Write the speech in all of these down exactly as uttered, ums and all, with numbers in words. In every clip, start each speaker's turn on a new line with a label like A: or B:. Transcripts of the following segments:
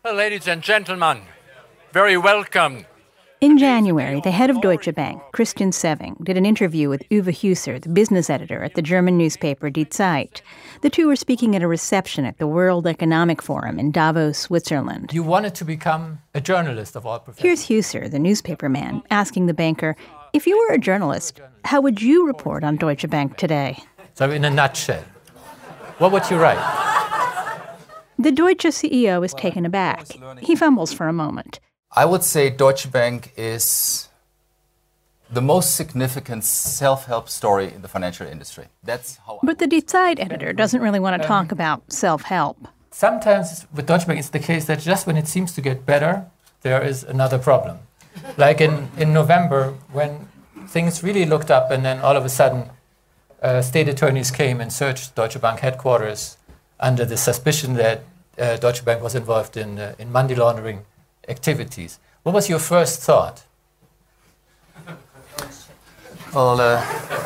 A: Well, ladies and gentlemen, very welcome.
B: In January, the head of Deutsche Bank, Christian Sewing, did an interview with Uwe Husser, the business editor at the German newspaper Die Zeit. The two were speaking at a reception at the World Economic Forum in Davos, Switzerland.
C: You wanted to become a journalist of all professions.
B: Here's Husser, the newspaper man, asking the banker, if you were a journalist, how would you report on Deutsche Bank today?
C: So in a nutshell, what would you write?
B: The Deutsche C E O is taken aback. He fumbles for a moment.
D: I would say Deutsche Bank is the most significant self-help story in the financial industry. That's how.
B: But the Die Zeit editor doesn't really want to talk about self-help.
C: Sometimes with Deutsche Bank, it's the case that just when it seems to get better, there is another problem. Like in, in November, when things really looked up and then all of a sudden uh, state attorneys came and searched Deutsche Bank headquarters under the suspicion that uh, Deutsche Bank was involved in, uh, in money laundering activities. What was your first thought?
D: Well, uh...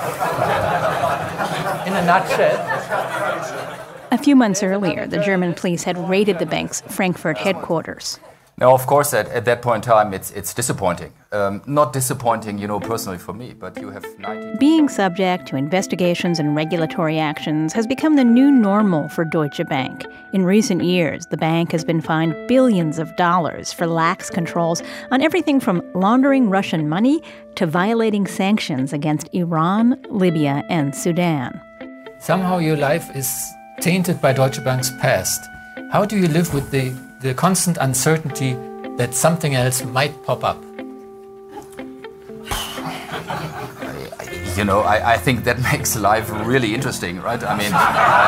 C: in a nutshell.
B: A few months earlier, the German police had raided the bank's Frankfurt headquarters.
D: Now, of course, at, at that point in time, it's it's disappointing. Um, not disappointing, you know, personally for me, but you have ninety...
B: Being subject to investigations and regulatory actions has become the new normal for Deutsche Bank. In recent years, the bank has been fined billions of dollars for lax controls on everything from laundering Russian money to violating sanctions against Iran, Libya, and Sudan.
C: Somehow your life is tainted by Deutsche Bank's past. How do you live with the the constant uncertainty that something else might pop up?
D: You know, I, I think that makes life really interesting, right? I mean...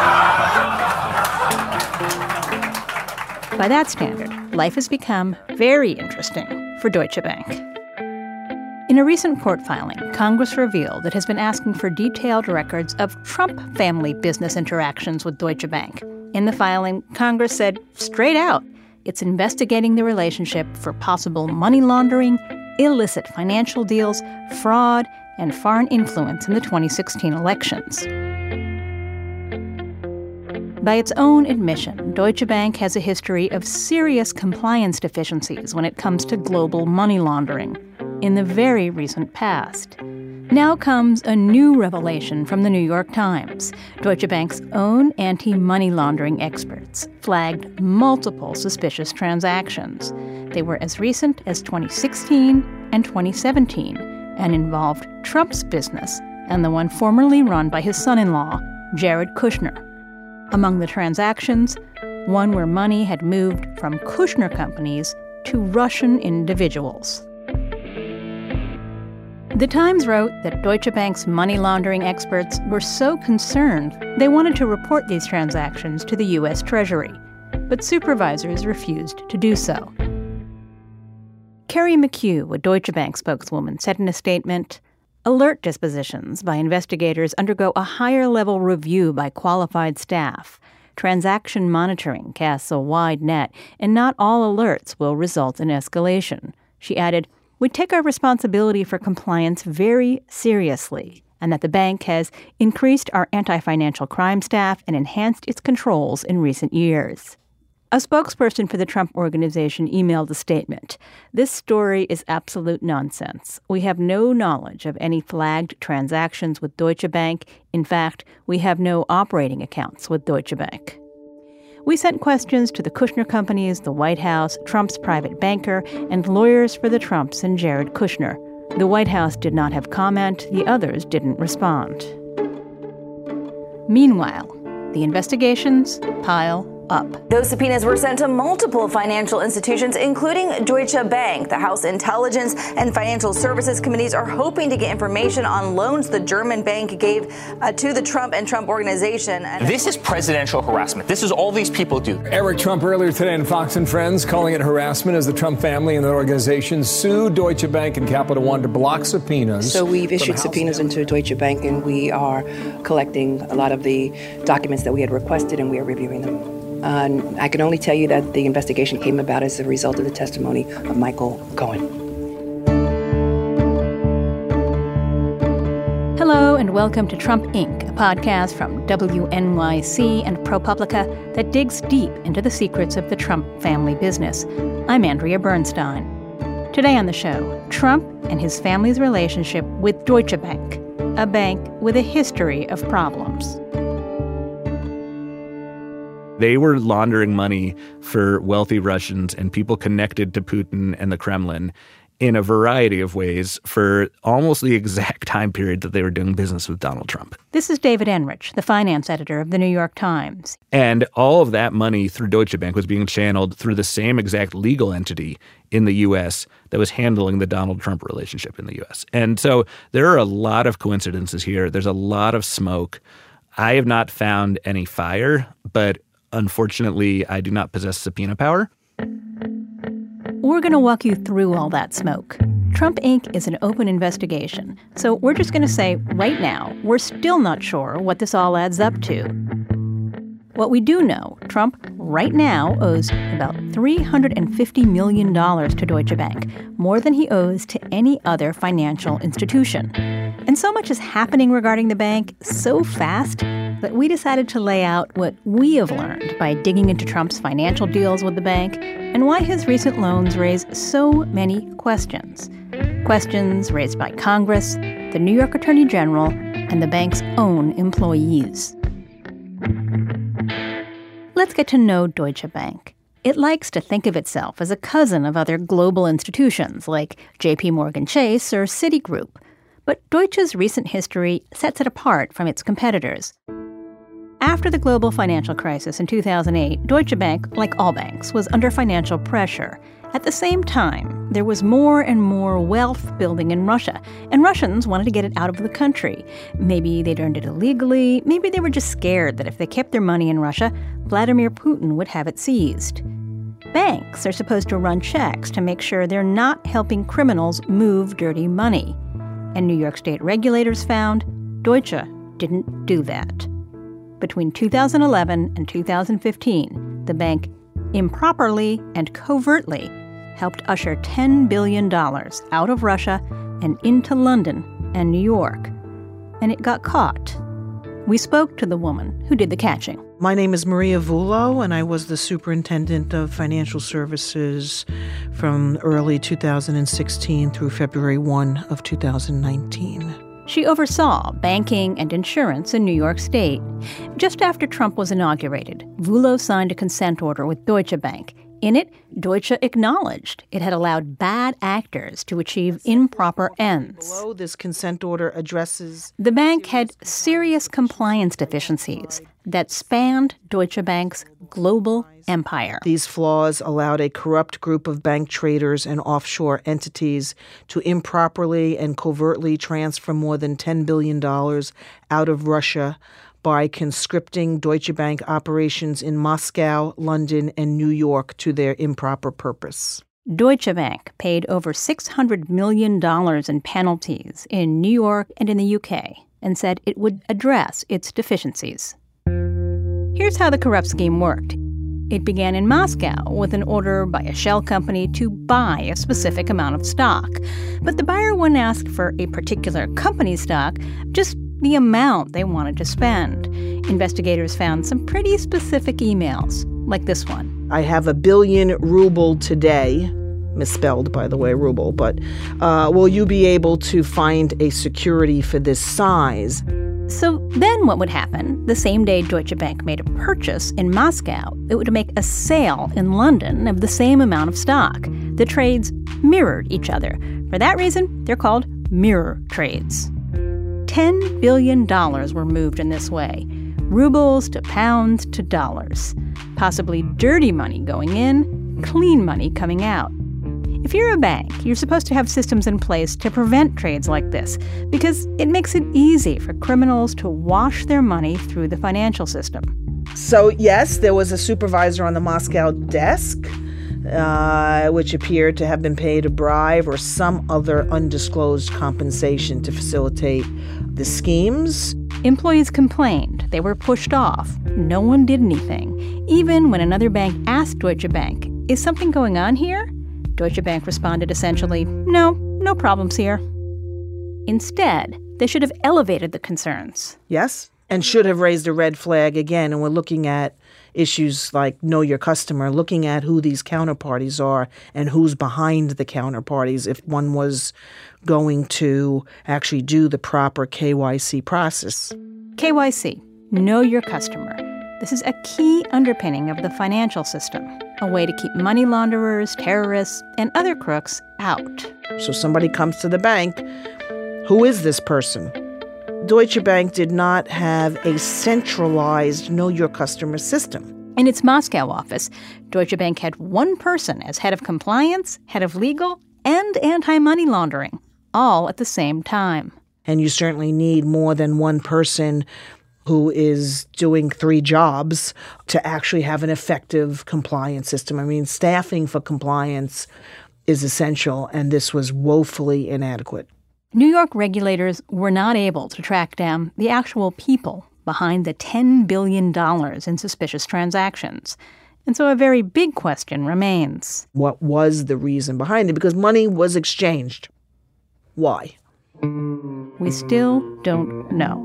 B: By that standard, life has become very interesting for Deutsche Bank. In a recent court filing, Congress revealed it has been asking for detailed records of Trump family business interactions with Deutsche Bank. In the filing, Congress said straight out, it's investigating the relationship for possible money laundering, illicit financial deals, fraud, and foreign influence in the twenty sixteen elections. By its own admission, Deutsche Bank has a history of serious compliance deficiencies when it comes to global money laundering in the very recent past. Now comes a new revelation from the New York Times. Deutsche Bank's own anti-money laundering experts flagged multiple suspicious transactions. They were as recent as twenty sixteen and twenty seventeen and involved Trump's business and the one formerly run by his son-in-law, Jared Kushner. Among the transactions, one where money had moved from Kushner companies to Russian individuals. The Times wrote that Deutsche Bank's money laundering experts were so concerned they wanted to report these transactions to the U S Treasury, but supervisors refused to do so. Carrie McHugh, a Deutsche Bank spokeswoman, said in a statement, "Alert dispositions by investigators undergo a higher-level review by qualified staff. Transaction monitoring casts a wide net, and not all alerts will result in escalation." She added, "We take our responsibility for compliance very seriously, and that the bank has increased our anti-financial crime staff and enhanced its controls in recent years." A spokesperson for the Trump Organization emailed a statement. "This story is absolute nonsense. We have no knowledge of any flagged transactions with Deutsche Bank. In fact, we have no operating accounts with Deutsche Bank." We sent questions to the Kushner companies, the White House, Trump's private banker, and lawyers for the Trumps and Jared Kushner. The White House did not have comment. The others didn't respond. Meanwhile, the investigations pile up.
E: Those subpoenas were sent to multiple financial institutions, including Deutsche Bank. The House Intelligence and Financial Services Committees are hoping to get information on loans the German bank gave uh, to the Trump and Trump Organization. And
F: this is presidential harassment. This is all these people do.
G: Eric Trump earlier today on Fox and Friends calling it harassment as the Trump family and their organization sued Deutsche Bank and Capital One to block subpoenas.
H: So we've issued subpoenas into Deutsche Bank, and we are collecting a lot of the documents that we had requested, and we are reviewing them. Uh, I can only tell you that the investigation came about as a result of the testimony of Michael Cohen.
B: Hello and and welcome to Trump Incorporated, a podcast from W N Y C and ProPublica that digs deep into the secrets of the Trump family business. I'm Andrea Bernstein. Today on the show, Trump and his family's relationship with Deutsche Bank, a bank with a history of problems.
I: They were laundering money for wealthy Russians and people connected to Putin and the Kremlin in a variety of ways for almost the exact time period that they were doing business with Donald Trump.
B: This is David Enrich, the finance editor of the New York Times.
I: And all of that money through Deutsche Bank was being channeled through the same exact legal entity in the U S that was handling the Donald Trump relationship in the U S. And so there are a lot of coincidences here. There's a lot of smoke. I have not found any fire, but unfortunately, I do not possess subpoena power.
B: We're going to walk you through all that smoke. Trump Incorporated is an open investigation, so we're just going to say right now, we're still not sure what this all adds up to. What we do know, Trump right now owes about three hundred fifty million dollars to Deutsche Bank, more than he owes to any other financial institution. And so much is happening regarding the bank so fast that we decided to lay out what we have learned by digging into Trump's financial deals with the bank and why his recent loans raise so many questions. Questions raised by Congress, the New York Attorney General, and the bank's own employees. Let's get to know Deutsche Bank. It likes to think of itself as a cousin of other global institutions like J P Morgan Chase or Citigroup. But Deutsche's recent history sets it apart from its competitors. After the global financial crisis in two thousand eight, Deutsche Bank, like all banks, was under financial pressure. At the same time, there was more and more wealth building in Russia, and Russians wanted to get it out of the country. Maybe they'd earned it illegally, maybe they were just scared that if they kept their money in Russia, Vladimir Putin would have it seized. Banks are supposed to run checks to make sure they're not helping criminals move dirty money. And New York state regulators found Deutsche didn't do that. Between two thousand eleven and two thousand fifteen, the bank improperly and covertly helped usher ten billion dollars out of Russia and into London and New York. And it got caught. We spoke to the woman who did the catching.
J: My name is Maria Vullo, and I was the superintendent of financial services from early two thousand sixteen through February first of two thousand nineteen.
B: She oversaw banking and insurance in New York State. Just after Trump was inaugurated, Vullo signed a consent order with Deutsche Bank. In it, Deutsche acknowledged it had allowed bad actors to achieve improper ends.
J: Below this consent order addresses...
B: The bank had serious compliance deficiencies that spanned Deutsche Bank's global empire.
J: These flaws allowed a corrupt group of bank traders and offshore entities to improperly and covertly transfer more than ten billion dollars out of Russia by conscripting Deutsche Bank operations in Moscow, London, and New York to their improper purpose.
B: Deutsche Bank paid over six hundred million dollars in penalties in New York and in the U K and said it would address its deficiencies. Here's how the corrupt scheme worked. It began in Moscow with an order by a shell company to buy a specific amount of stock. But the buyer wouldn't ask for a particular company's stock, just the amount they wanted to spend. Investigators found some pretty specific emails, like this one.
J: I have a billion ruble today, misspelled, by the way, ruble, but uh, will you be able to find a security for this size?
B: So then what would happen? The same day Deutsche Bank made a purchase in Moscow, it would make a sale in London of the same amount of stock. The trades mirrored each other. For that reason, they're called mirror trades. ten billion dollars were moved in this way, rubles to pounds to dollars. Possibly dirty money going in, clean money coming out. If you're a bank, you're supposed to have systems in place to prevent trades like this because it makes it easy for criminals to wash their money through the financial system.
J: So, yes, there was a supervisor on the Moscow desk, uh, which appeared to have been paid a bribe or some other undisclosed compensation to facilitate the schemes.
B: Employees complained. They were pushed off. No one did anything. Even when another bank asked Deutsche Bank, "Is something going on here?" Deutsche Bank responded essentially, "No, no problems here." Instead, They should have elevated the concerns.
J: Yes, and should have raised a red flag again. And we're looking at issues like know your customer, looking at who these counterparties are and who's behind the counterparties if one was going to actually do the proper K Y C process.
B: K Y C, know your customer. This is a key underpinning of the financial system, a way to keep money launderers, terrorists, and other crooks out.
J: So somebody comes to the bank. Who is this person? Deutsche Bank did not have a centralized know your customer system.
B: In its Moscow office, Deutsche Bank had one person as head of compliance, head of legal, and anti-money laundering, all at the same time.
J: And you certainly need more than one person who is doing three jobs to actually have an effective compliance system. I mean, staffing for compliance is essential, and this was woefully inadequate.
B: New York regulators were not able to track down the actual people behind the ten billion dollars in suspicious transactions. And so a very big question remains.
J: What was the reason behind it? Because money was exchanged. Why?
B: We still don't know.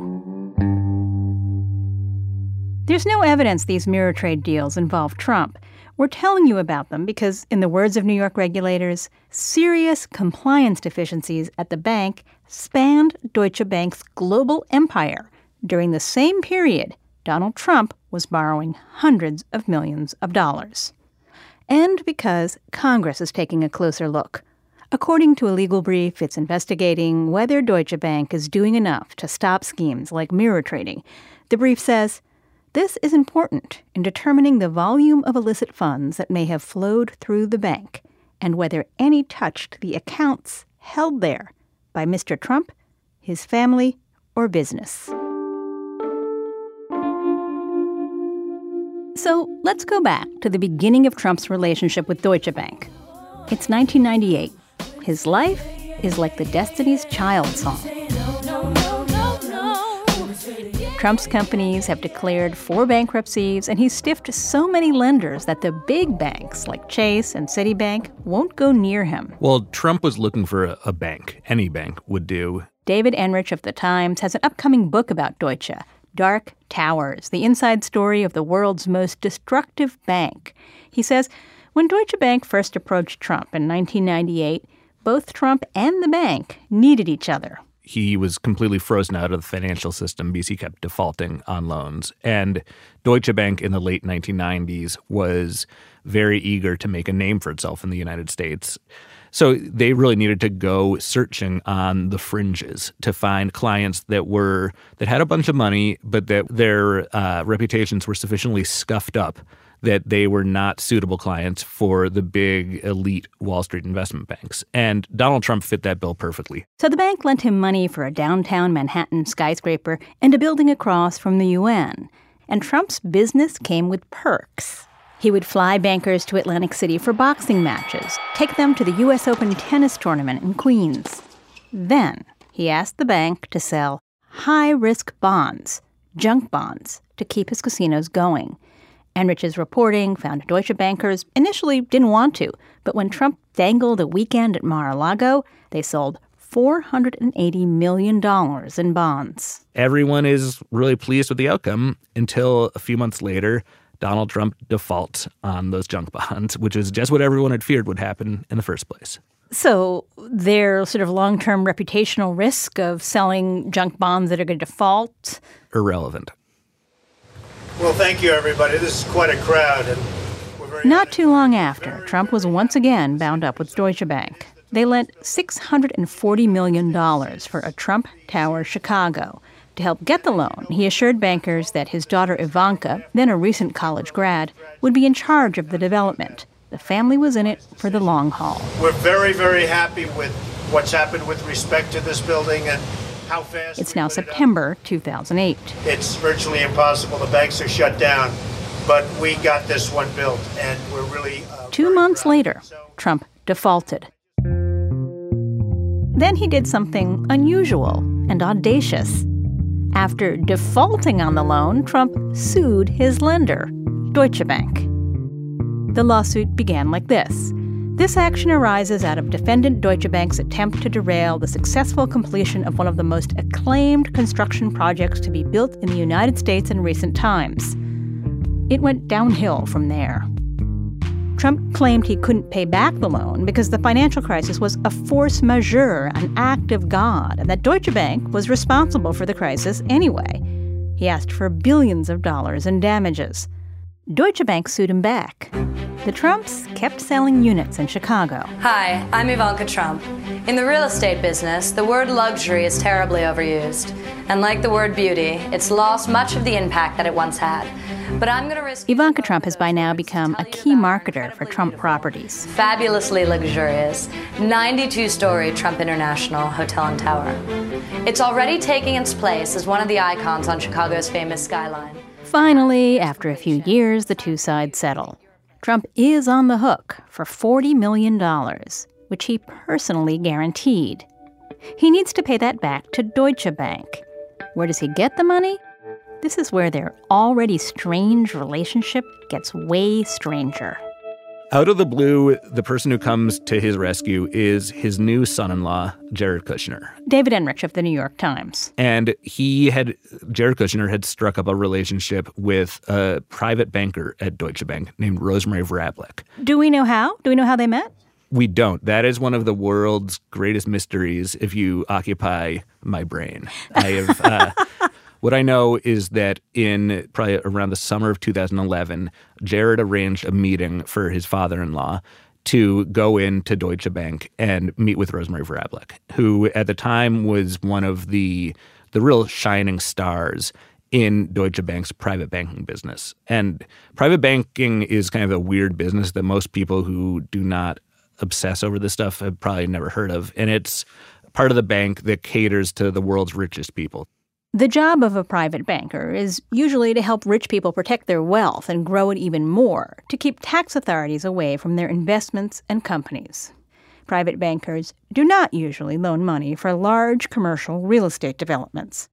B: There's no evidence these mirror trade deals involve Trump. We're telling you about them because, in the words of New York regulators, serious compliance deficiencies at the bank spanned Deutsche Bank's global empire. During the same period, Donald Trump was borrowing hundreds of millions of dollars. And because Congress is taking a closer look. According to a legal brief, it's investigating whether Deutsche Bank is doing enough to stop schemes like mirror trading. The brief says, this is important in determining the volume of illicit funds that may have flowed through the bank and whether any touched the accounts held there by Mister Trump, his family, or business. So let's go back to the beginning of Trump's relationship with Deutsche Bank. It's nineteen ninety-eight. His life is like the Destiny's Child song. Trump's companies have declared four bankruptcies, and he's stiffed so many lenders that the big banks like Chase and Citibank won't go near him.
I: Well, Trump was looking for a, a bank. Any bank would do.
B: David Enrich of The Times has an upcoming book about Deutsche, Dark Towers, the inside story of the world's most destructive bank. He says, when Deutsche Bank first approached Trump in nineteen ninety-eight, both Trump and the bank needed each other.
I: He was completely frozen out of the financial system because he kept defaulting on loans. And Deutsche Bank in the late nineteen nineties was very eager to make a name for itself in the United States. So they really needed to go searching on the fringes to find clients that were that had a bunch of money, but that their uh, reputations were sufficiently scuffed up that they were not suitable clients for the big elite Wall Street investment banks. And Donald Trump fit that bill perfectly.
B: So the bank lent him money for a downtown Manhattan skyscraper and a building across from the U N. And Trump's business came with perks. He would fly bankers to Atlantic City for boxing matches, take them to the U S Open tennis tournament in Queens. Then he asked the bank to sell high-risk bonds, junk bonds, to keep his casinos going. Enrich's reporting found Deutsche bankers initially didn't want to, but when Trump dangled a weekend at Mar-a-Lago, they sold four hundred eighty million dollars in bonds.
I: Everyone is really pleased with the outcome until a few months later, Donald Trump defaults on those junk bonds, which is just what everyone had feared would happen in the first place.
B: So their sort of long-term reputational risk of selling junk bonds that are going to default?
I: Irrelevant.
K: Well, thank you, everybody. This is quite a crowd. And we're very
B: Not too long after, Trump was once again bound up with Deutsche Bank. They lent six hundred forty million dollars for a Trump Tower Chicago. To help get the loan, he assured bankers that his daughter Ivanka, then a recent college grad, would be in charge of the development. The family was in it for the long haul.
K: We're very, very happy with what's happened with respect to this building and how fast.
B: It's now September two thousand eight.
K: It's virtually impossible. The banks are shut down. But we got this one built, and we're really... Uh,
B: Two months later, Trump defaulted. Then he did something unusual and audacious. After defaulting on the loan, Trump sued his lender, Deutsche Bank. The lawsuit began like this. This action arises out of defendant Deutsche Bank's attempt to derail the successful completion of one of the most acclaimed construction projects to be built in the United States in recent times. It went downhill from there. Trump claimed he couldn't pay back the loan because the financial crisis was a force majeure, an act of God, and that Deutsche Bank was responsible for the crisis anyway. He asked for billions of dollars in damages. Deutsche Bank sued him back. The Trumps kept selling units in Chicago.
L: Hi, I'm Ivanka Trump. In the real estate business, the word luxury is terribly overused. And like the word beauty, it's lost much of the impact that it once had. But I'm going to risk...
B: Ivanka Trump has by now become a key marketer for Trump properties.
L: Fabulously luxurious, ninety-two story Trump International Hotel and Tower. It's already taking its place as one of the icons on Chicago's famous skyline.
B: Finally, after a few years, the two sides settle. Trump is on the hook for forty million dollars, which he personally guaranteed. He needs to pay that back to Deutsche Bank. Where does he get the money? This is where their already strange relationship gets way stranger.
I: Out of the blue, the person who comes to his rescue is his new son-in-law, Jared Kushner.
B: David Enrich of the New York Times.
I: And he had, Jared Kushner had struck up a relationship with a private banker at Deutsche Bank named Rosemary Vrablic.
B: Do we know how? Do we know how they met?
I: We don't. That is one of the world's greatest mysteries if you occupy my brain. I have... Uh, What I know is that in probably around the summer of two thousand eleven, Jared arranged a meeting for his father-in-law to go into Deutsche Bank and meet with Rosemary Vrablic, who at the time was one of the the real shining stars in Deutsche Bank's private banking business. And private banking is kind of a weird business that most people who do not obsess over this stuff have probably never heard of. And it's part of the bank that caters to the world's richest people.
B: The job of a private banker is usually to help rich people protect their wealth and grow it even more, to keep tax authorities away from their investments and companies. Private bankers do not usually loan money for large commercial real estate developments.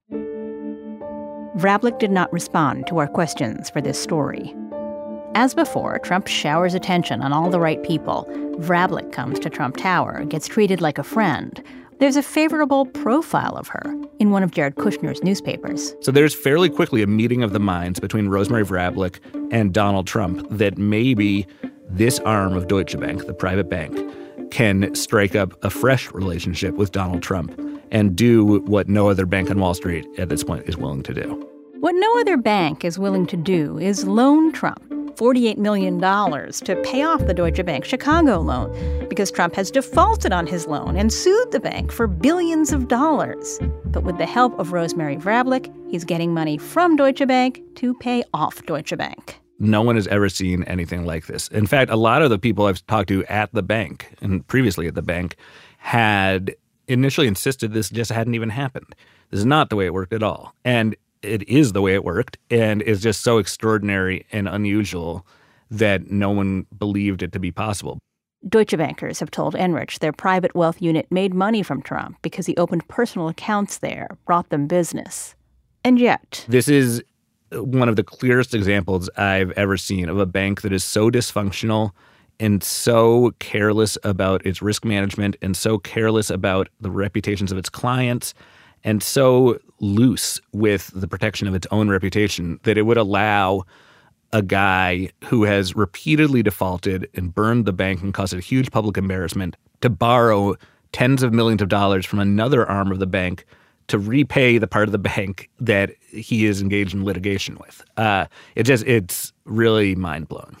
B: Vrablic did not respond to our questions for this story. As before, Trump showers attention on all the right people. Vrablic comes to Trump Tower, gets treated like a friend. There's a favorable profile of her in one of Jared Kushner's newspapers.
I: So there's fairly quickly a meeting of the minds between Rosemary Vrablic and Donald Trump that maybe this arm of Deutsche Bank, the private bank, can strike up a fresh relationship with Donald Trump and do what no other bank on Wall Street at this point is willing to do.
B: What no other bank is willing to do is loan Trump forty-eight million dollars to pay off the Deutsche Bank Chicago loan because Trump has defaulted on his loan and sued the bank for billions of dollars. But with the help of Rosemary Vrablic, he's getting money from Deutsche Bank to pay off Deutsche Bank.
I: No one has ever seen anything like this. In fact, a lot of the people I've talked to at the bank and previously at the bank had initially insisted this just hadn't even happened. This is not the way it worked at all. And it is the way it worked, and is just so extraordinary and unusual that no one believed it to be possible.
B: Deutsche bankers have told Enrich their private wealth unit made money from Trump because he opened personal accounts there, brought them business. And yet...
I: This is one of the clearest examples I've ever seen of a bank that is so dysfunctional and so careless about its risk management and so careless about the reputations of its clients and so loose with the protection of its own reputation that it would allow a guy who has repeatedly defaulted and burned the bank and caused a huge public embarrassment to borrow tens of millions of dollars from another arm of the bank to repay the part of the bank that he is engaged in litigation with. Uh, it just, it's really mind-blowing.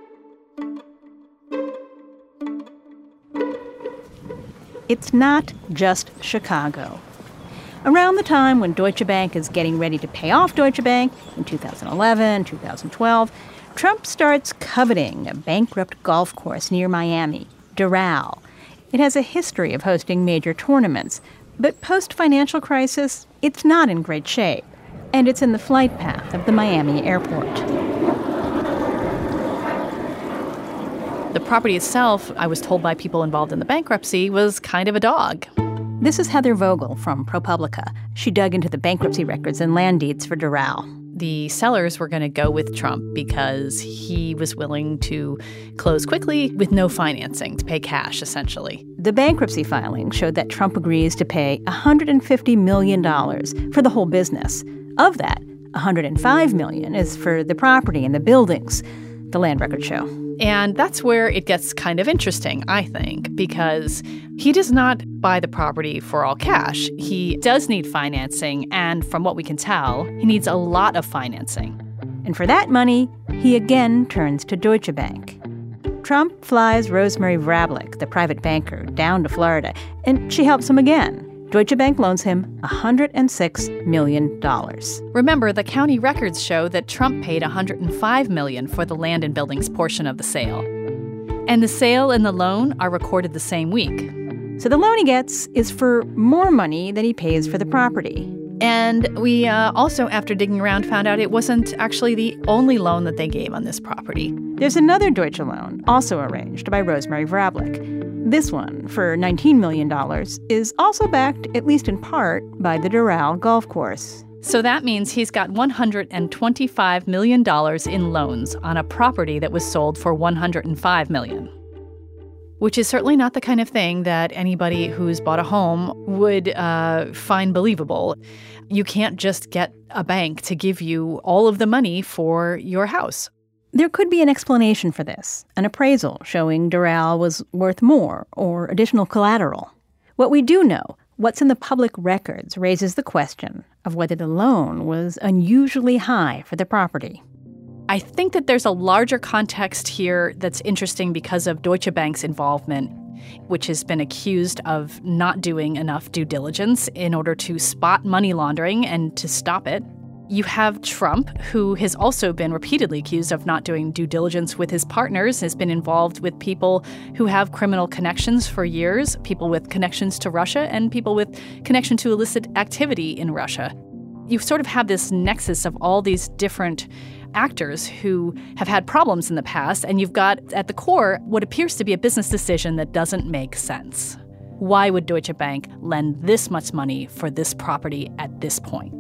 B: It's not just Chicago. Around the time when Deutsche Bank is getting ready to pay off Deutsche Bank in two thousand eleven, two thousand twelve, Trump starts coveting a bankrupt golf course near Miami, Doral. It has a history of hosting major tournaments, but post-financial crisis, it's not in great shape, and it's in the flight path of the Miami airport.
M: The property itself, I was told by people involved in the bankruptcy, was kind of a dog.
B: This is Heather Vogel from ProPublica. She dug into the bankruptcy records and land deeds for Doral.
M: the sellers were going to go with Trump because he was willing to close quickly with no financing, to pay cash, essentially.
B: The bankruptcy filing showed that Trump agrees to pay one hundred fifty million dollars for the whole business. Of that, one hundred five million dollars is for the property and the buildings, the land records show.
M: And that's where it gets kind of interesting, I think, because he does not buy the property for all cash. He does need financing, and from what we can tell, he needs a lot of financing.
B: And for that money, he again turns to Deutsche Bank. Trump flies Rosemary Vrablic, the private banker, down to Florida, and she helps him again. Deutsche Bank loans him one hundred six million dollars.
M: Remember, the county records show that Trump paid one hundred five million dollars for the land and buildings portion of the sale. And the sale and the loan are recorded the same week.
B: So the loan he gets is for more money than he pays for the property.
M: And we uh, also, after digging around, found out it wasn't actually the only loan that they gave on this property.
B: There's another Deutsche loan, also arranged by Rosemary Vrablic. This one, for nineteen million dollars, is also backed, at least in part, by the Doral Golf Course.
M: So that means he's got one hundred twenty-five million dollars in loans on a property that was sold for one hundred five million dollars. Which is certainly not the kind of thing that anybody who's bought a home would uh, find believable. You can't just get a bank to give you all of the money for your house.
B: There could be an explanation for this, an appraisal showing Doral was worth more or additional collateral. What we do know, what's in the public records, raises the question of whether the loan was unusually high for the property.
M: I think that there's a larger context here that's interesting because of Deutsche Bank's involvement, which has been accused of not doing enough due diligence in order to spot money laundering and to stop it. You have Trump, who has also been repeatedly accused of not doing due diligence with his partners, has been involved with people who have criminal connections for years, people with connections to Russia, and people with connection to illicit activity in Russia. You sort of have this nexus of all these different actors who have had problems in the past, and you've got, at the core, what appears to be a business decision that doesn't make sense. Why would Deutsche Bank lend this much money for this property at this point?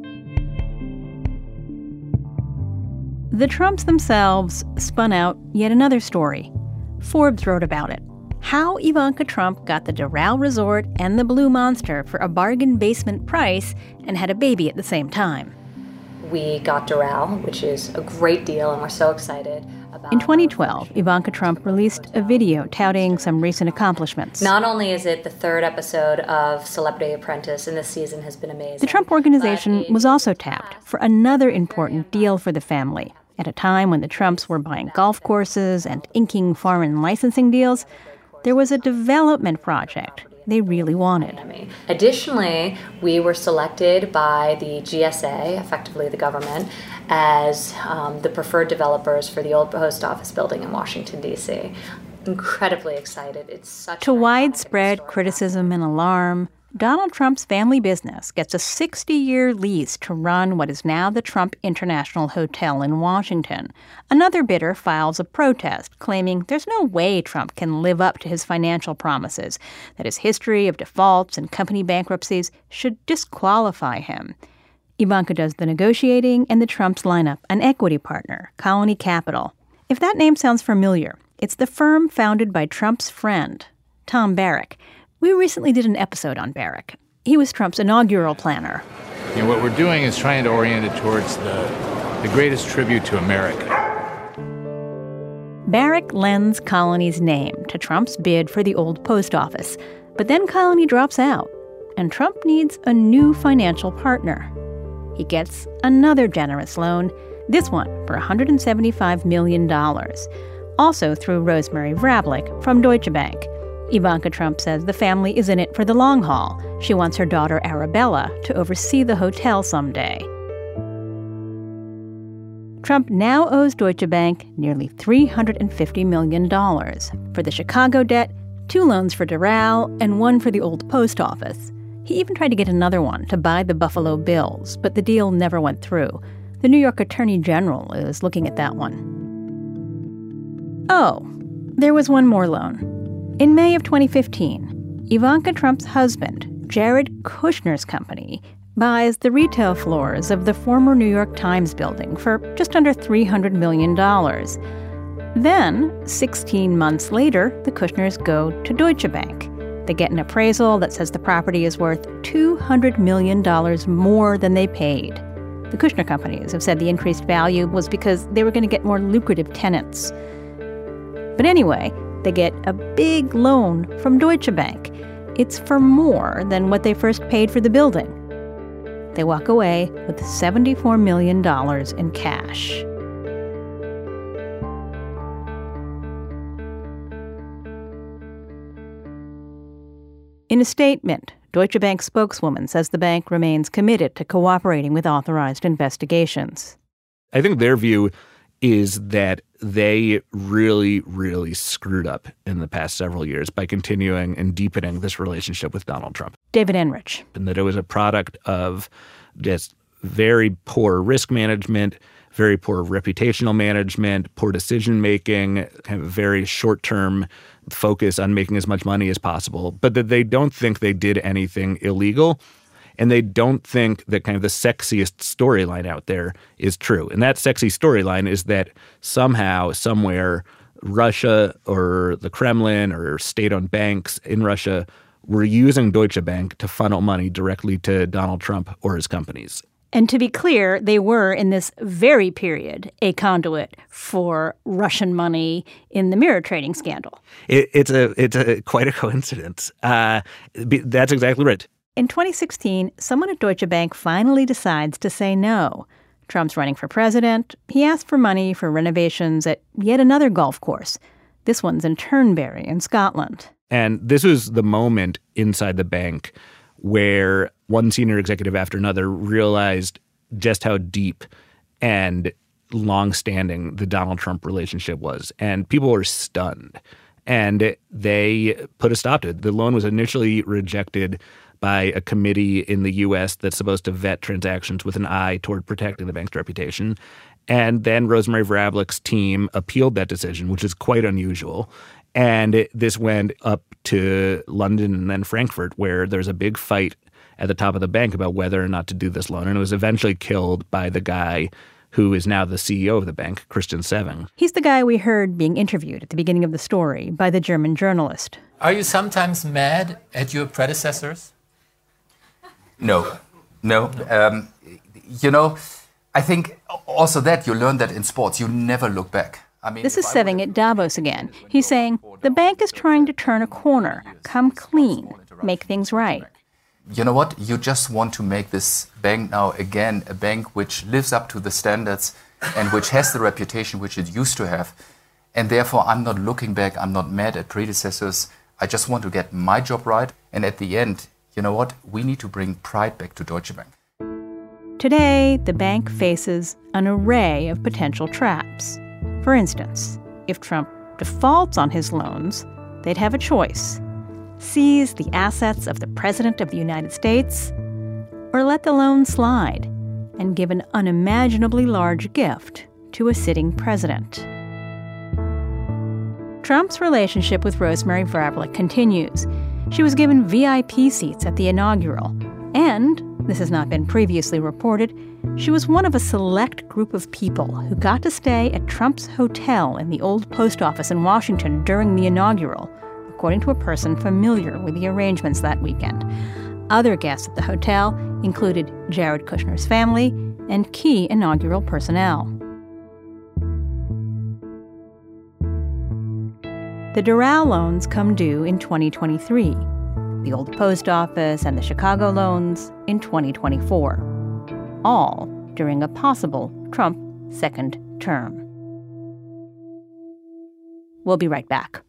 B: The Trumps themselves spun out yet another story. Forbes wrote about it. How Ivanka Trump got the Doral Resort and the Blue Monster for a bargain basement price and had a baby at the same time.
L: We got Doral, which is a great deal, and we're so excited about.
B: In twenty twelve, Ivanka Trump released a video touting some recent accomplishments.
L: Not only is it the third episode of Celebrity Apprentice, and this season has been amazing.
B: The Trump Organization was also tapped for another important deal for the family. At a time when the Trumps were buying golf courses and inking foreign licensing deals, there was a development project they really wanted.
L: Additionally, we were selected by the G S A, effectively the government, as um, the preferred developers for the old post office building in Washington, D C Incredibly excited. It's such
B: To widespread criticism and alarm, Donald Trump's family business gets a sixty-year lease to run what is now the Trump International Hotel in Washington. Another bidder files a protest, claiming there's no way Trump can live up to his financial promises, that his history of defaults and company bankruptcies should disqualify him. Ivanka does the negotiating, and the Trumps line up an equity partner, Colony Capital. If that name sounds familiar, it's the firm founded by Trump's friend, Tom Barrack. We recently did an episode on Barrack. He was Trump's inaugural planner.
N: You know, what we're doing is trying to orient it towards the, the greatest tribute to America.
B: Barrack lends Colony's name to Trump's bid for the old post office. But then Colony drops out, and Trump needs a new financial partner. He gets another generous loan, this one for one hundred seventy-five million dollars, also through Rosemary Vrablic from Deutsche Bank. Ivanka Trump says the family is in it for the long haul. She wants her daughter Arabella to oversee the hotel someday. Trump now owes Deutsche Bank nearly three hundred fifty million dollars for the Chicago debt, two loans for Doral, and one for the old post office. He even tried to get another one to buy the Buffalo Bills, but the deal never went through. The New York Attorney General is looking at that one. Oh, there was one more loan. In May of twenty fifteen, Ivanka Trump's husband, Jared Kushner's company, buys the retail floors of the former New York Times building for just under three hundred million dollars. Then, sixteen months later, the Kushners go to Deutsche Bank. They get an appraisal that says the property is worth two hundred million dollars more than they paid. The Kushner companies have said the increased value was because they were going to get more lucrative tenants. But anyway, they get a big loan from Deutsche Bank. It's for more than what they first paid for the building. They walk away with seventy-four million dollars in cash. In a statement, Deutsche Bank spokeswoman says the bank remains committed to cooperating with authorized investigations.
I: I think their view is that they really, really screwed up in the past several years by continuing and deepening this relationship with Donald Trump.
B: David Enrich.
I: And that it was a product of just very poor risk management, very poor reputational management, poor decision-making, kind of very short-term focus on making as much money as possible, but that they don't think they did anything illegal. And they don't think that kind of the sexiest storyline out there is true. And that sexy storyline is that somehow, somewhere, Russia or the Kremlin or state-owned banks in Russia were using Deutsche Bank to funnel money directly to Donald Trump or his companies.
B: And to be clear, they were, in this very period, a conduit for Russian money in the mirror trading scandal.
I: It, it's a it's a quite a coincidence. Uh, that's exactly right.
B: In twenty sixteen, someone at Deutsche Bank finally decides to say no. Trump's running for president. He asked for money for renovations at yet another golf course. This one's in Turnberry in Scotland.
I: And this was the moment inside the bank where one senior executive after another realized just how deep and long-standing the Donald Trump relationship was. And people were stunned. And they put a stop to it. The loan was initially rejected by a committee in the U S that's supposed to vet transactions with an eye toward protecting the bank's reputation. And then Rosemary Vrablich's team appealed that decision, which is quite unusual. And it, this went up to London and then Frankfurt, where there's a big fight at the top of the bank about whether or not to do this loan. And it was eventually killed by the guy who is now the C E O of the bank, Christian Sewing.
B: He's the guy we heard being interviewed at the beginning of the story by the German journalist.
C: Are you sometimes mad at your predecessors?
D: No, no. Um, you know, I think also that you learn that in sports, you never look back. I mean,
B: this is Sewing at Davos again. He's saying the bank is trying to turn a corner, come clean, make things right.
D: You know what? You just want to make this bank now again a bank which lives up to the standards and which has the reputation which it used to have. And therefore, I'm not looking back. I'm not mad at predecessors. I just want to get my job right. And at the end, you know what? We need to bring pride back to Deutsche Bank.
B: Today, the bank faces an array of potential traps. For instance, if Trump defaults on his loans, they'd have a choice: seize the assets of the President of the United States, or let the loan slide and give an unimaginably large gift to a sitting president. Trump's relationship with Rosemary Vrablich continues. She was given V I P seats at the inaugural, and, this has not been previously reported, she was one of a select group of people who got to stay at Trump's hotel in the old post office in Washington during the inaugural, according to a person familiar with the arrangements that weekend. Other guests at the hotel included Jared Kushner's family and key inaugural personnel. The Doral loans come due in twenty twenty-three, the old post office and the Chicago loans in twenty twenty-four, all during a possible Trump second term. We'll be right back.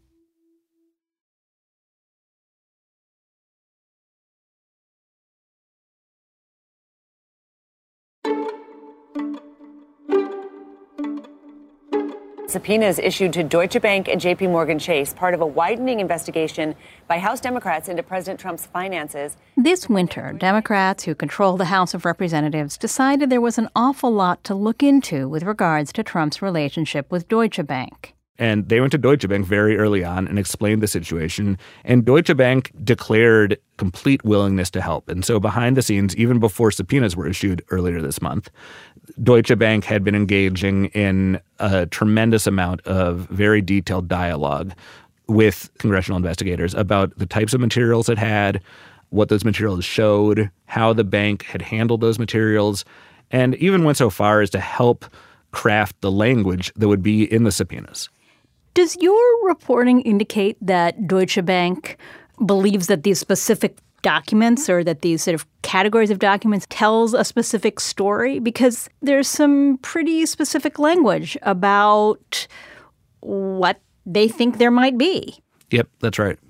O: Subpoenas issued to Deutsche Bank and J P Morgan Chase, part of a widening investigation by House Democrats into President Trump's finances.
B: This winter, Democrats who control the House of Representatives decided there was an awful lot to look into with regards to Trump's relationship with Deutsche Bank.
I: And they went to Deutsche Bank very early on and explained the situation. And Deutsche Bank declared complete willingness to help. And so behind the scenes, even before subpoenas were issued earlier this month, Deutsche Bank had been engaging in a tremendous amount of very detailed dialogue with congressional investigators about the types of materials it had, what those materials showed, how the bank had handled those materials, and even went so far as to help craft the language that would be in the subpoenas.
B: Does your reporting indicate that Deutsche Bank believes that these specific documents or that these sort of categories of documents tells a specific story? Because there's some pretty specific language about what they think there might be.
I: Yep, that's right.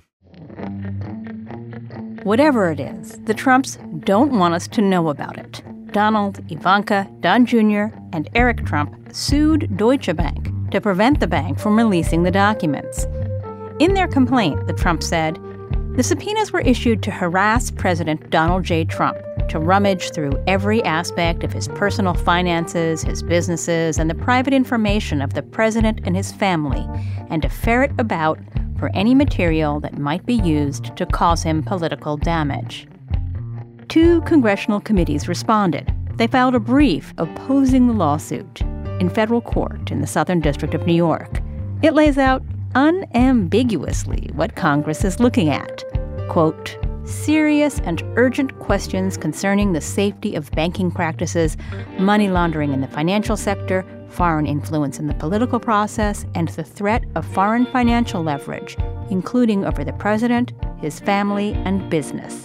B: Whatever it is, the Trumps don't want us to know about it. Donald, Ivanka, Don Junior, and Eric Trump sued Deutsche Bank to prevent the bank from releasing the documents. In their complaint, the Trumps said, the subpoenas were issued to harass President Donald J. Trump, to rummage through every aspect of his personal finances, his businesses, and the private information of the president and his family, and to ferret about for any material that might be used to cause him political damage. Two congressional committees responded. They filed a brief opposing the lawsuit in federal court in the Southern District of New York. It lays out unambiguously what Congress is looking at. Quote, serious and urgent questions concerning the safety of banking practices, money laundering in the financial sector, foreign influence in the political process, and the threat of foreign financial leverage, including over the president, his family, and business.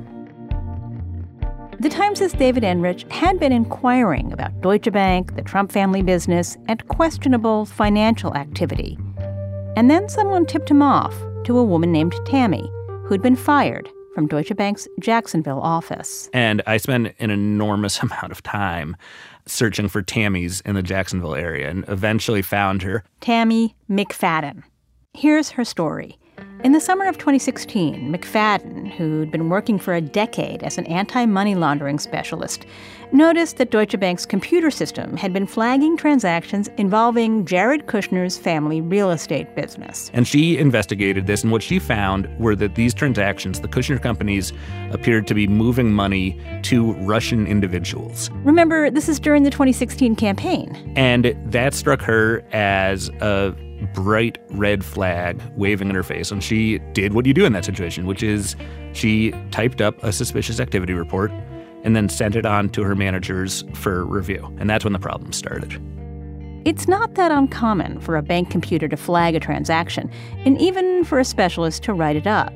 B: The Times' David Enrich had been inquiring about Deutsche Bank, the Trump family business, and questionable financial activity. And then someone tipped him off to a woman named Tammy, who'd been fired from Deutsche Bank's Jacksonville office.
I: And I spent an enormous amount of time searching for Tammys in the Jacksonville area and eventually found her.
B: Tammy McFadden. Here's her story. In the summer of twenty sixteen, McFadden, who'd been working for a decade as an anti-money laundering specialist, noticed that Deutsche Bank's computer system had been flagging transactions involving Jared Kushner's family real estate business.
I: And she investigated this, and what she found were that these transactions, the Kushner companies, appeared to be moving money to Russian individuals.
B: Remember, this is during the twenty sixteen campaign.
I: And that struck her as a bright red flag waving in her face. And she did what you do in that situation, which is she typed up a suspicious activity report and then sent it on to her managers for review. And that's when the problem started.
B: It's not that uncommon for a bank computer to flag a transaction, and even for a specialist to write it up.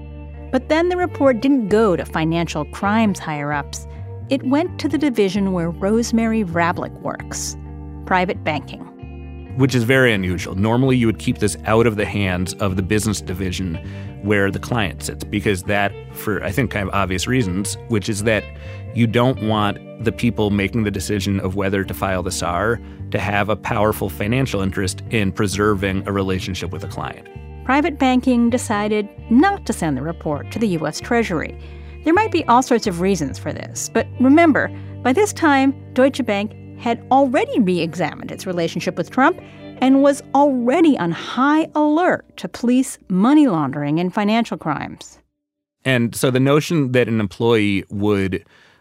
B: But then the report didn't go to financial crimes higher-ups. It went to the division where Rosemary Vrablic works, private banking.
I: Which is very unusual. Normally, you would keep this out of the hands of the business division where the client sits, because that, for I think kind of obvious reasons, which is that you don't want the people making the decision of whether to file the S A R to have a powerful financial interest in preserving a relationship with a client.
B: Private banking decided not to send the report to the U S Treasury. There might be all sorts of reasons for this, but remember, by this time, Deutsche Bank had already re-examined its relationship with Trump and was already on high alert to police money laundering and financial crimes.
I: And so the notion that an employee would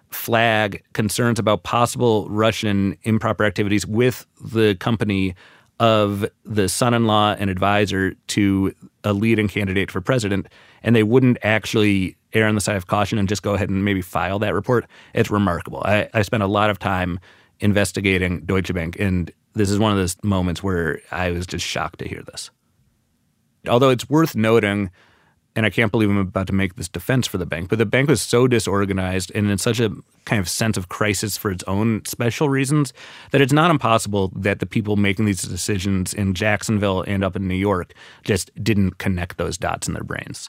I: flag concerns about possible Russian improper activities with the company of the son-in-law and advisor to a leading candidate for president, and they wouldn't actually err on the side of caution and just go ahead and maybe file that report, it's remarkable. I, I spent a lot of time investigating Deutsche Bank, and this is one of those moments where I was just shocked to hear this. Although it's worth noting, and I can't believe I'm about to make this defense for the bank, but the bank was so disorganized and in such a kind of sense of crisis for its own special reasons that it's not impossible that the people making these decisions in Jacksonville and up in New York just didn't connect those dots in their brains.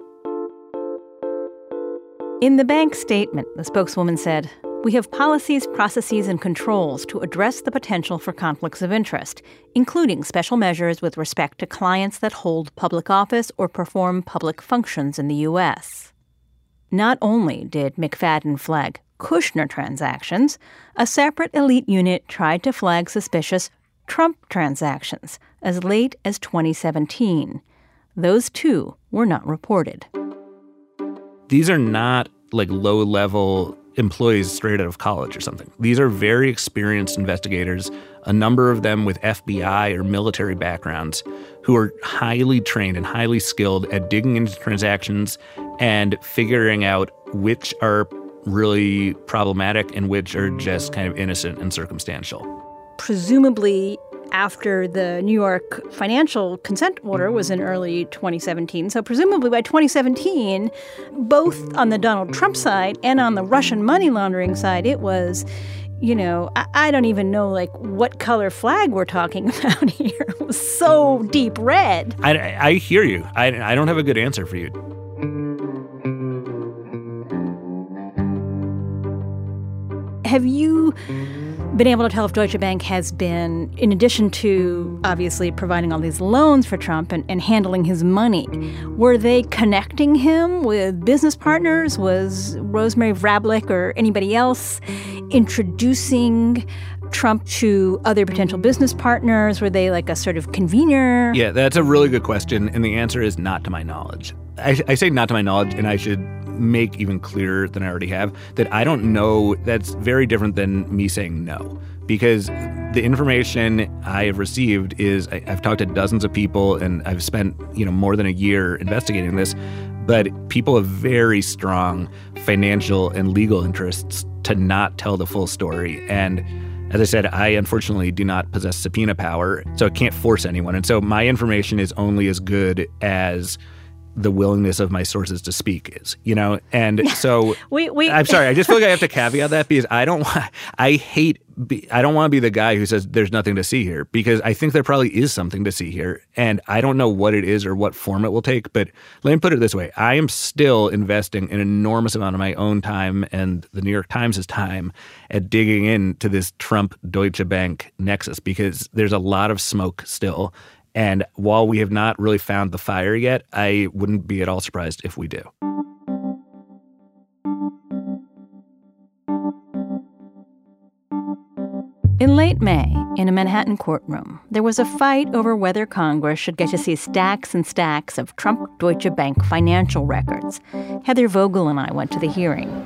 B: In the bank statement, the spokeswoman said, "We have policies, processes, and controls to address the potential for conflicts of interest, including special measures with respect to clients that hold public office or perform public functions in the U S" Not only did McFadden flag Kushner transactions, a separate elite unit tried to flag suspicious Trump transactions, as late as twenty seventeen. Those two were not reported.
I: These are not like low-level employees straight out of college or something. These are very experienced investigators, a number of them with F B I or military backgrounds, who are highly trained and highly skilled at digging into transactions and figuring out which are really problematic and which are just kind of innocent and circumstantial.
B: Presumably, after the New York financial consent order was in early twenty seventeen. So presumably by twenty seventeen, both on the Donald Trump side and on the Russian money laundering side, it was, you know, I, I don't even know, like, what color flag we're talking about here. It was so deep red.
I: I, I hear you. I, I don't have a good answer for you.
B: Have you been able to tell if Deutsche Bank has been, in addition to obviously providing all these loans for Trump and, and handling his money, were they connecting him with business partners? Was Rosemary Vrablic or anybody else introducing Trump to other potential business partners? Were they like a sort of convener?
I: Yeah, that's a really good question, and the answer is not to my knowledge. I, I say not to my knowledge, and I should make even clearer than I already have, that I don't know. That's very different than me saying no, because the information I have received is I, I've talked to dozens of people and I've spent, you know, more than a year investigating this, but people have very strong financial and legal interests to not tell the full story. And as I said, I unfortunately do not possess subpoena power, so I can't force anyone. And so my information is only as good as the willingness of my sources to speak is, you know? And so
B: we, we,
I: I'm sorry, I just feel like I have to caveat that because I don't want, I hate, be, I don't want to be the guy who says there's nothing to see here, because I think there probably is something to see here. And I don't know what it is or what form it will take, but let me put it this way. I am still investing an enormous amount of my own time and the New York Times' time at digging into this Trump-Deutsche Bank nexus, because there's a lot of smoke still. And while we have not really found the fire yet, I wouldn't be at all surprised if we do.
B: In late May, in a Manhattan courtroom, there was a fight over whether Congress should get to see stacks and stacks of Trump-Deutsche Bank financial records. Heather Vogel and I went to the hearing.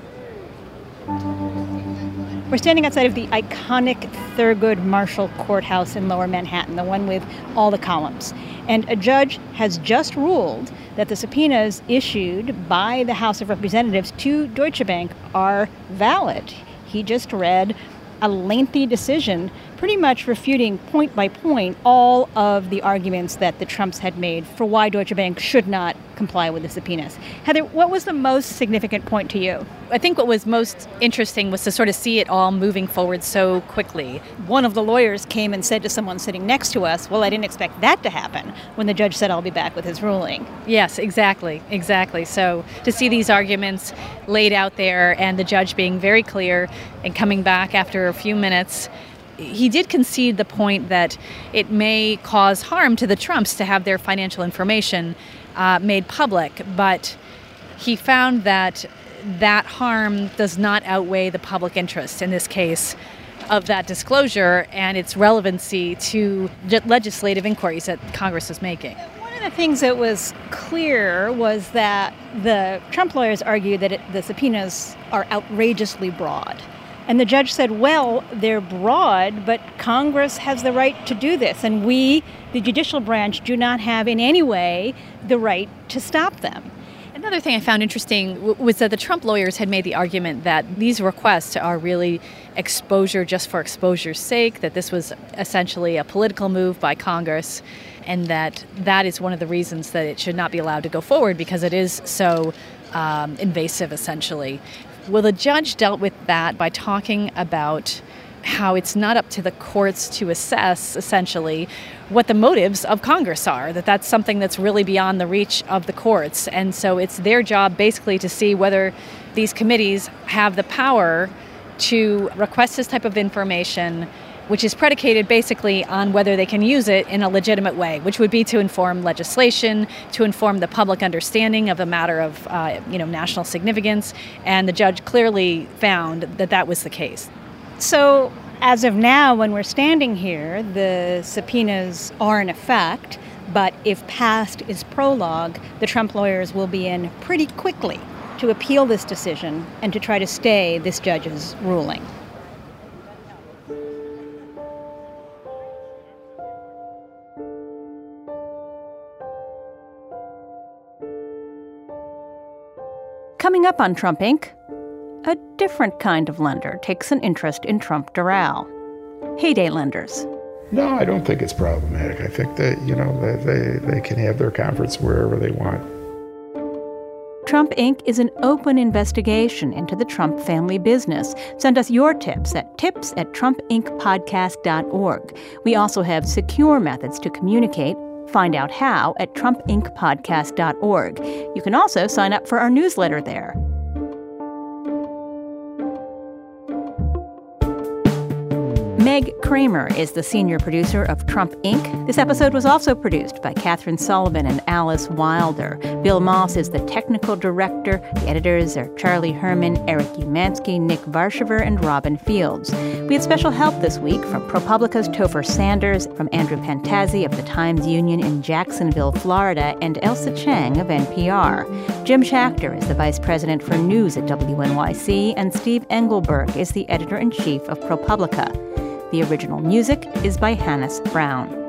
P: We're standing outside of the iconic Thurgood Marshall Courthouse in Lower Manhattan, the one with all the columns. And a judge has just ruled that the subpoenas issued by the House of Representatives to Deutsche Bank are valid. He just read a lengthy decision pretty much refuting point by point all of the arguments that the Trumps had made for why Deutsche Bank should not comply with the subpoenas. Heather, what was the most significant point to you?
M: I think what was most interesting was to sort of see it all moving forward so quickly.
P: One of the lawyers came and said to someone sitting next to us, well, I didn't expect that to happen, when the judge said, I'll be back with his ruling.
M: Yes, exactly, exactly. So to see these arguments laid out there and the judge being very clear and coming back after a few minutes, he did concede the point that it may cause harm to the Trumps to have their financial information uh, made public, but he found that that harm does not outweigh the public interest in this case of that disclosure and its relevancy to legislative inquiries that Congress is making.
P: One of the things that was clear was that the Trump lawyers argued that it, the subpoenas are outrageously broad. And the judge said, well, they're broad, but Congress has the right to do this. And we, the judicial branch, do not have in any way the right to stop them.
M: Another thing I found interesting w- was that the Trump lawyers had made the argument that these requests are really exposure just for exposure's sake, that this was essentially a political move by Congress, and that that is one of the reasons that it should not be allowed to go forward because it is so um, invasive, essentially. Well, the judge dealt with that by talking about how it's not up to the courts to assess, essentially, what the motives of Congress are, that that's something that's really beyond the reach of the courts. And so it's their job basically to see whether these committees have the power to request this type of information, which is predicated basically on whether they can use it in a legitimate way, which would be to inform legislation, to inform the public understanding of a matter of uh, you know, national significance. And the judge clearly found that that was the case.
P: So As of now, when we're standing here, the subpoenas are in effect, but if past is prologue, the Trump lawyers will be in pretty quickly to appeal this decision and to try to stay this judge's ruling.
B: Coming up on Trump Incorporated, a different kind of lender takes an interest in Trump Doral. Heyday lenders.
Q: No, I don't think it's problematic. I think that, you know, they, they, they can have their conference wherever they want.
B: Trump Incorporated is an open investigation into the Trump family business. Send us your tips at tips at trump inc podcast dot org. We also have secure methods to communicate. Find out how at trump inc podcast dot org. You can also sign up for our newsletter there. Meg Kramer is the senior producer of Trump Incorporated. This episode was also produced by Catherine Sullivan and Alice Wilder. Bill Moss is the technical director. The editors are Charlie Herman, Eric Umansky, Nick Varshover, and Robin Fields. We had special help this week from ProPublica's Topher Sanders, from Andrew Pantazzi of the Times Union in Jacksonville, Florida, and Elsa Chang of N P R. Jim Schachter is the vice president for news at W N Y C, and Steve Engelberg is the editor-in-chief of ProPublica. The original music is by Hannes Brown.